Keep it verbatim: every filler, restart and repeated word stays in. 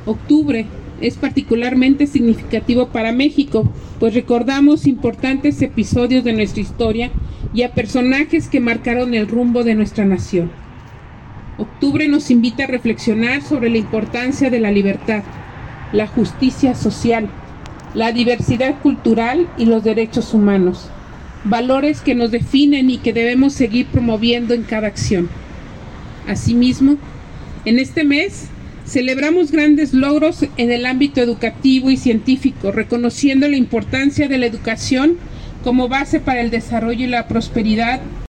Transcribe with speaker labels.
Speaker 1: Octubre es particularmente significativo para México, pues recordamos importantes episodios de nuestra historia y a personajes que marcaron el rumbo de nuestra nación. Octubre nos invita a reflexionar sobre la importancia de la libertad, la justicia social, la diversidad cultural y los derechos humanos, valores que nos definen y que debemos seguir promoviendo en cada acción. Asimismo, en este mes celebramos grandes logros en el ámbito educativo y científico, reconociendo la importancia de la educación como base para el desarrollo y la prosperidad